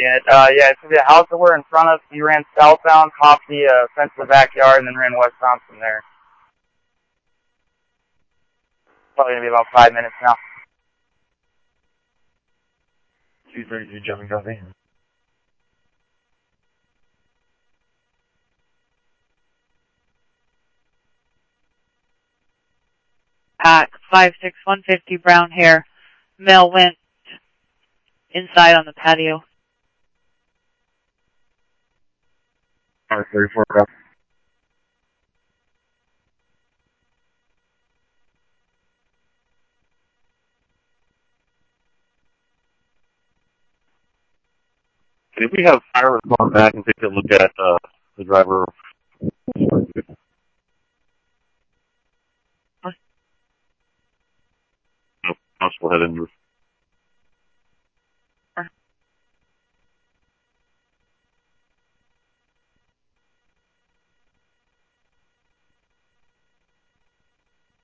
unit. Yeah, so the house that we're in front of, he ran southbound, hopped the fence of the backyard, and then ran westbound from there. Probably going to be about 5 minutes now. 232 jumping copy. Pack 56150 brown hair. Male went inside on the patio. 34 copy. Can we have fire respond back and take a look at the driver? Possible head injury.